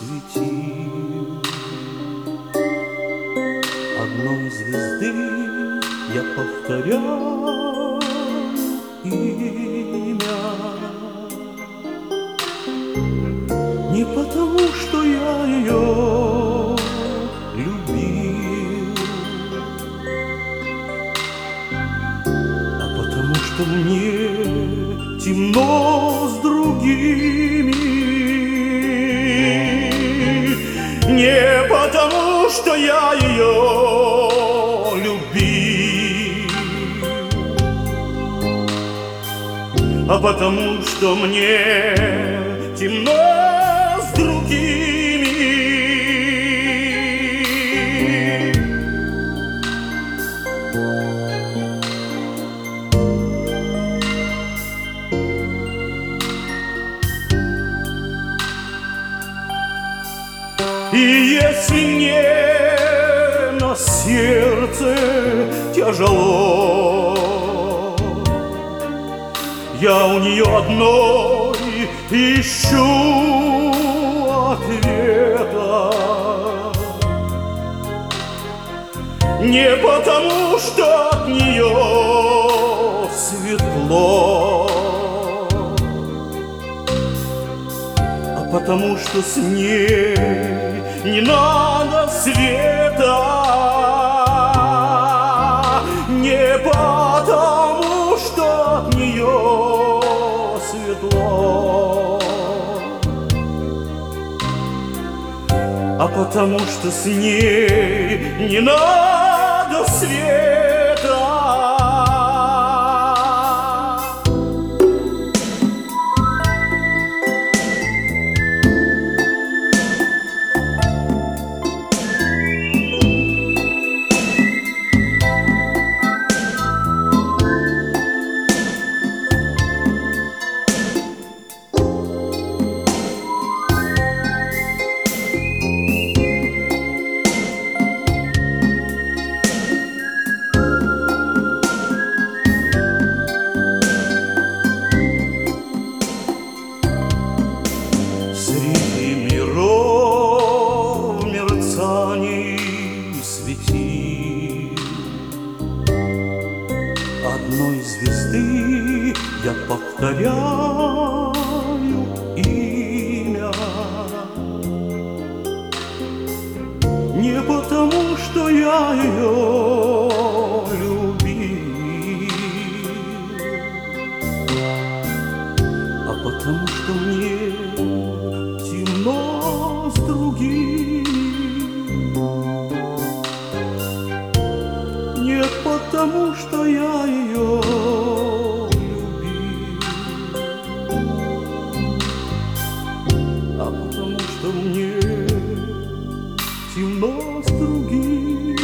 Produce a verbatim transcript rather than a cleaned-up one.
светил. Одной звезды я повторяю имя, не потому, что я ее любил, а потому, что мне темно с другими. Не потому, что я ее любил, а потому, что мне темно с другими. И если мне на сердце тяжело, я у нее одной ищу ответа. Не потому, что от нее светло, а потому, что с ней не надо света. Не потому, что от нее светло, а потому, что с ней не надо света. Среди миров мерцаний светил одной звезды я повторяю имя, не потому, что я ее любил, а потому, что мне темно с другими. Не потому, что я ее любил, а потому, что мне темно с другими.